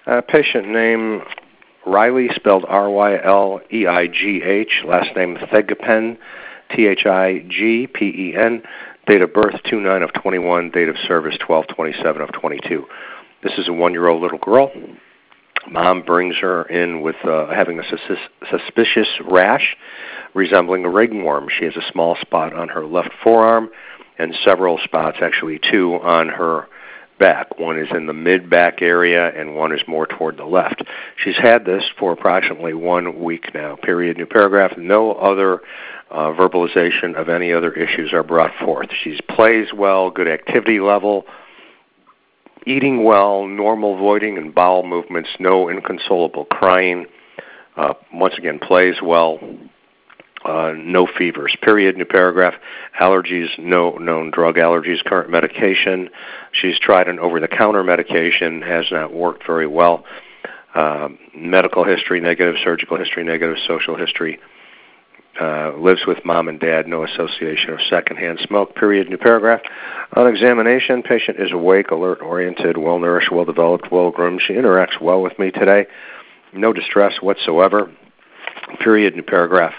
Patient name Riley, spelled R-Y-L-E-I-G-H, last name Thigpen, T-H-I-G-P-E-N, date of birth 2/9 of 21, date of service 12/27 of 22. This is a 1-year-old little girl. Mom brings her in with having a suspicious rash resembling a ringworm. She has a small spot on her left forearm and several spots, actually 2, on her back. One is in the mid-back area and one is more toward the left. She's had this for approximately 1 week now. Period. New paragraph. No other verbalization of any other issues are brought forth. She plays well, good activity level, eating well, normal voiding and bowel movements, no inconsolable crying. Once again, plays well. No fevers. Period. New paragraph. Allergies, no known drug allergies. Current medication. She's tried an over-the-counter medication, has not worked very well. Medical history, negative. Surgical history, negative. Social history. Lives with mom and dad. No association of secondhand smoke. Period. New paragraph. On examination, patient is awake, alert, oriented, well-nourished, well-developed, well-groomed. She interacts well with me today. No distress whatsoever. Period. New paragraph.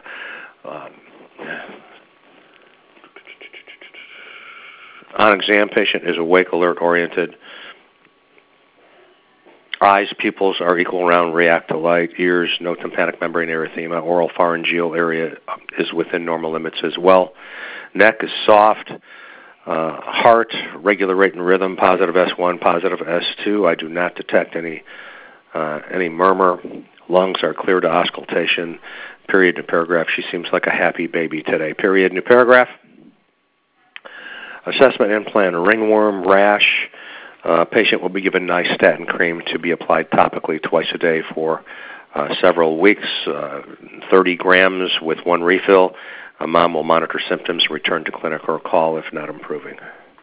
On exam, patient is awake, alert, oriented. Eyes, pupils are equal, round, react to light. Ears, no tympanic membrane erythema. Oral pharyngeal area is within normal limits as well. Neck is soft. Heart, regular rate and rhythm, positive S1, positive S2. I do not detect any murmur. Lungs are clear to auscultation. Period. New paragraph. She seems like a happy baby today. Period. New paragraph. Assessment implant, ringworm, rash. Patient will be given nystatin cream to be applied topically twice a day for several weeks, 30 grams with 1 refill. Mom will monitor symptoms, return to clinic or call if not improving.